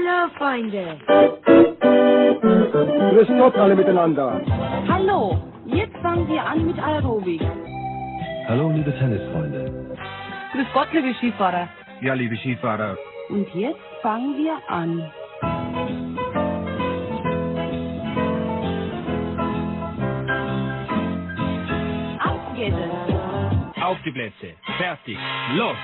Hallo, Freunde. Grüß Gott alle miteinander. Hallo, jetzt fangen wir an mit Aerobik. Hallo, liebe Tennisfreunde. Grüß Gott, liebe Skifahrer. Ja, liebe Skifahrer. Und jetzt fangen wir an. Auf geht es. Auf die Plätze. Fertig. Los.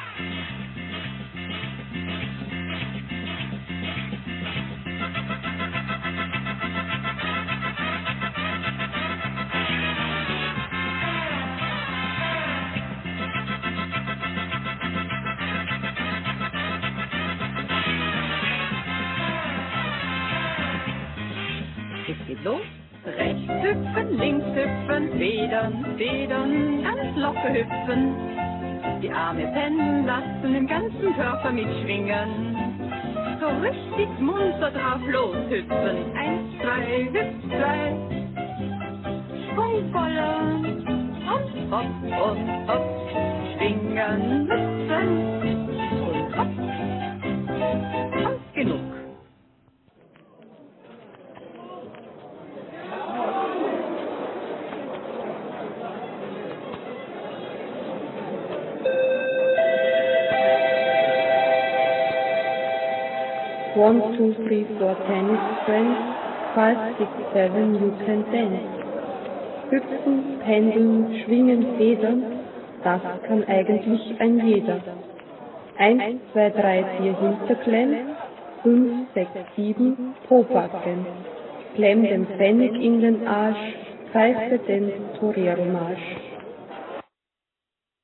Es geht los. Rechts hüpfen, links hüpfen, federn, federn, ganz locker hüpfen. Die Arme pendeln lassen, im ganzen Körper mitschwingen. So richtig munter drauf loshüpfen. 1, 2, hüpf 2. Schwungvoller. Hopp, hopp und hopp. Schwingen, hüpfen und hopp. Und genug. One, two, three, four, tennis friends. 5, 6, 7, you can dance. Hüpfen, pendeln, schwingen, federn, das kann eigentlich ein jeder. 1, 2, 3, 4 Hinterklemm, 5, 6, 7 Pobacken. Klemm den Pfennig in den Arsch, pfeife den Torero-Marsch.